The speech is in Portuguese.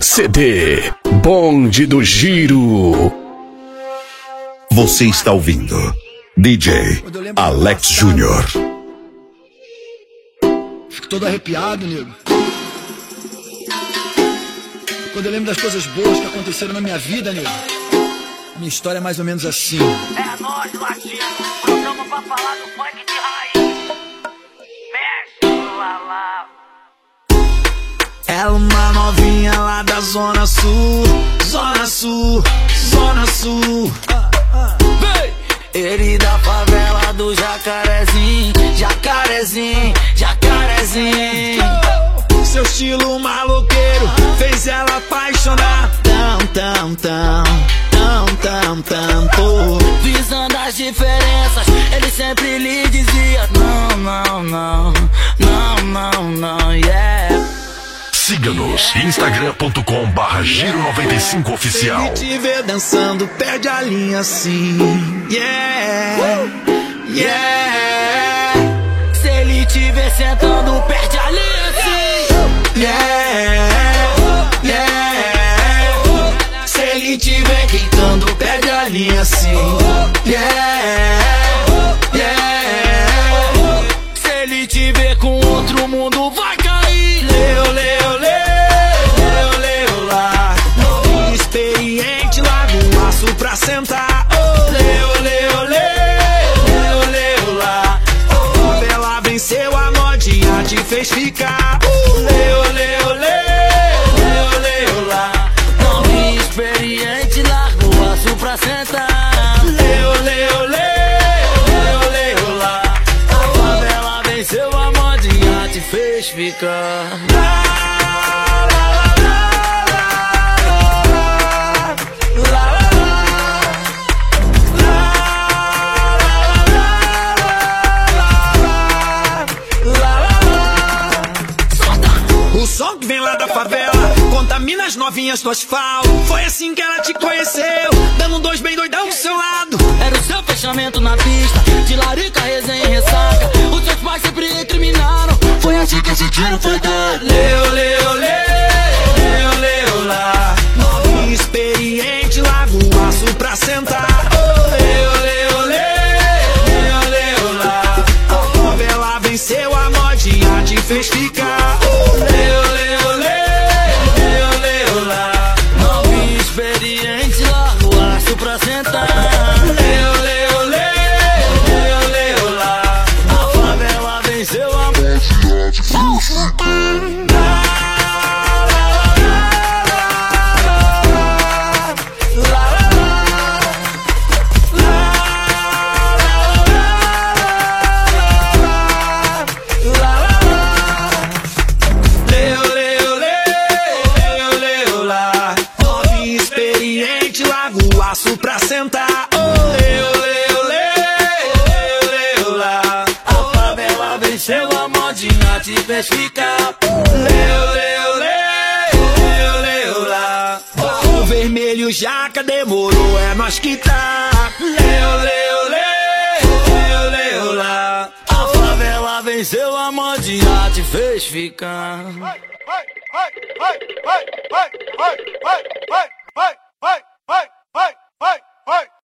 CD Bonde do Giro. Você está ouvindo DJ Alex Júnior. Fico todo arrepiado, nego. Quando eu lembro das coisas boas que aconteceram na minha vida, nego. Minha história é mais ou menos assim. É nóis, latino. Programa pra falar do funk de raiz. Mexe, lá. Ela uma novinha lá da Zona Sul, Zona Sul, Zona Sul. Ele da favela do Jacarezinho, Jacarezinho, Jacarezinho. Seu estilo maloqueiro fez ela apaixonar. Tanto. Visando as diferenças, ele sempre lhe dizia não, yeah. Siga-nos instagram.com/giro95oficial. Se ele te vê dançando, perde a linha assim. Yeah. Se ele te vê sentando, perde a linha assim. Yeah. Se ele te vê quentando, perde a linha assim. Yeah. Se ele te vê com outro mundo, vai cair. Leu lá. Novinho experiente, larga um laço pra sentar. Leu lá. A favela venceu, a modinha te fez ficar. Leu lá. Novinho experiente, larga um laço pra sentar. Leu lá. A favela venceu, a modinha te fez ficar. O som que vem lá da favela contamina as novinhas do asfalto. Foi assim que ela te conheceu, dando 2 bem doidão do seu lado. Era o seu fechamento na pista, de larica, resenha e ressaca. Os seus pais sempre recriminaram. Foi assim que esse tiro foi dado. Leu lá. Novinho experiente, larga o laço pra sentar. Leu lá. A favela venceu, a modinha te fez ficar. Leu lá. Novinho experiente, larga o laço pra sentar. Leu lá. A favela venceu, a modinha te fez ficar. Pra sentar, leu lá. A favela venceu, a modinha te fez ficar. Leu lá. O vermelho jaca demorou, é nós que tá. Leu lá. A favela venceu, a modinha te fez ficar.